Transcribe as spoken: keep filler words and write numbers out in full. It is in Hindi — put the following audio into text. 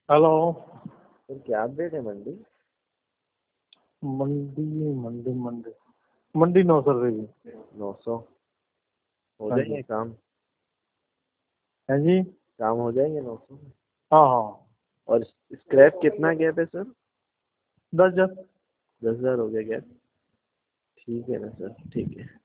हेलो। सर क्या अपडेट है मंडी? मंडी मंडी मंडी मंडी नौ सौ रुपये की। नौ सौ हो हाँ जी। जाएंगे काम? हाँ जी। काम हो जाएंगे नौ सौ में? हाँ हाँ। और स्क्रैप कितना गैप है सर? दस हजार। दस हजार हो गया गैप। ठीक है ना सर, ठीक है।